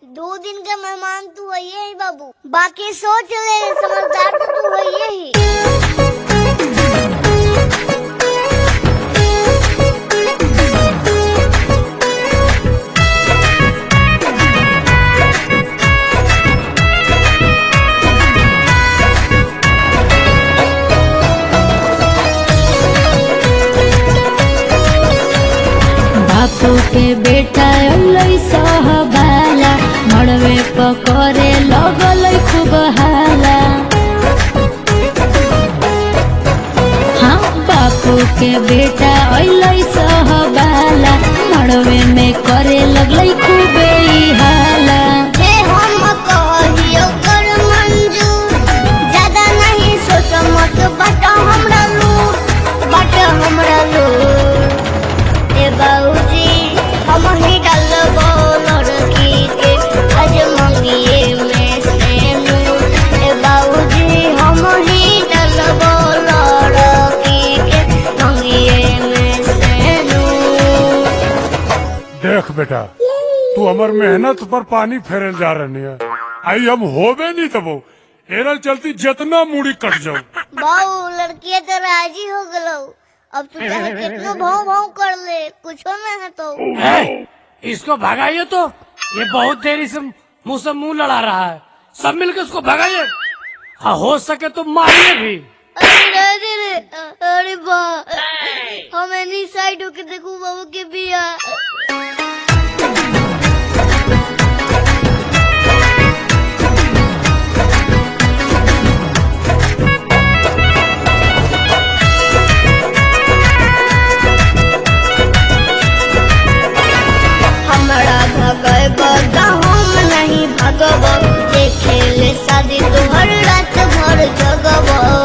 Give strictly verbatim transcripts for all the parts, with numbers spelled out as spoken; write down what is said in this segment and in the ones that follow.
दो दिन का मेहमान तू है ही बाबू, बाकी सोच ले समझदार तो तू है ही। बापू के बेटा अल्लै सहबाला मड़वे पकड़े लगल खूब हाला। हाँ बापू के बेटा अल्लै सहबाला मड़वे में करे लगल खूब हाला। हम कहियो कर मंजूर, ज्यादा नहीं सोच मत बट हमरा लूट, बट हमरा लूट। ए बाबूजी हम ही डालबो लड़की के आज मंगिए में से नूर। ए बाबूजी हम ही डालबो लड़की के मंगिए में से नूर। देख बेटा, तू हमार मेहनत पर पानी फेरल जा रही है। आई हम होबे नहीं तबो एरल चलती जितना मुड़ी कट जाओ। बाबू लड़की तो राजी हो गलो, अब तू चाहे कितना भाव भाव कर ले कुछ न है तो। है, इसको भगाइए तो ये बहुत देरी से मुंह से मुंह लड़ा रहा है। सब मिलकर उसको भगाइए, हाँ हो सके तो मारिए भी। अरे रे रे, अरे बा हम एनी साइड होके देखू बाबू के बिया। हम नहीं भगब देखे ले शादी तोहर रात भर जगब।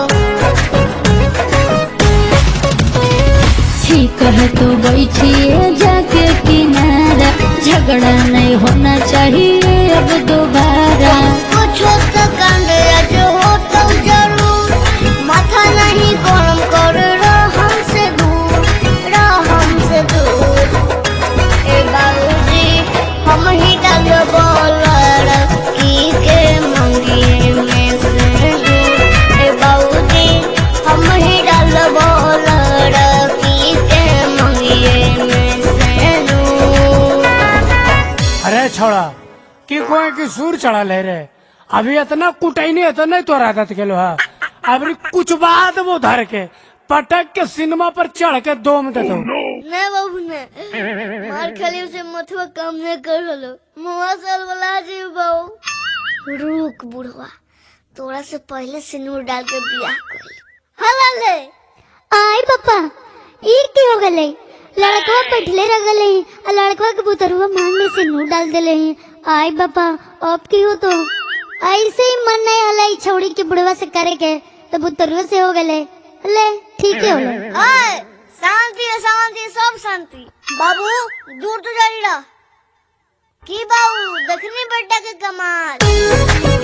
ठीक है तो बैठिए जाके किनारा, झगड़ा नहीं होना चाहिए अब दोबारा। कुछ तो कांड आज हो तो जरूर, माथा नहीं गरम कर रह हमसे दूर, रह हमसे दूर। ए बाबूजी हम ही डालबो लड़की के मंगिए में से नूर। ए बाबूजी हम ही डालबो लड़की के मंगिए में से नूर। अरे छोड़ा कि कोई की सूर चढ़ा ले रे, अभी इतना कुटाई नहीं इतना नहीं तो रात के लोहा। अभी कुछ बाद वो धर के पटक के सिनेमा पर चढ़ के दोम दे दो। नहीं बाबू ने मार खाली उसे मथुआ काम नहीं कर लो, मुआ साल वाला जी बाबू। रुक बुढ़वा, तोरा से पहले सिंदूर डाल के बियाह कर हला ले। आई पापा ई की हो गले, लड़कवा बैठले रह गले आ लड़कवा के बुतरुआ मांग में सिंदूर डाल देले हैं। आई पापा अब की हो तो ऐसे ही मन नहीं हला छौड़ी के बुढ़वा से करे के तो बुतरुआ से हो गले। ले ठीक है होले। ओए शांति है शांति, सब शांति। बाबू दूर तो जा रहा की बाबू देखनी बेटा के कमाल।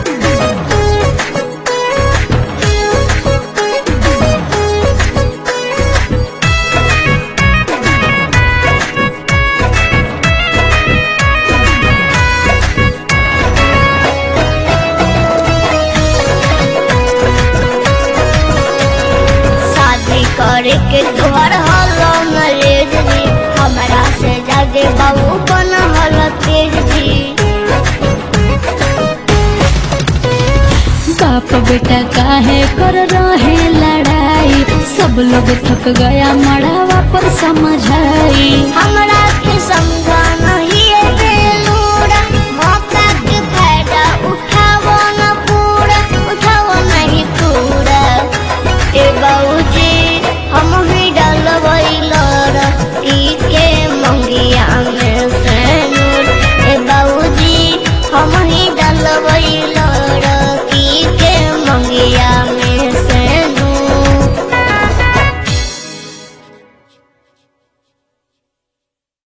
करे के तोहर हलो नरेज जी, हमरा से जागे बाबू बन हल तेज जी। बाप बेटा काहे कर रहे लड़ाई, सब लोग थक गया मड़ावा पर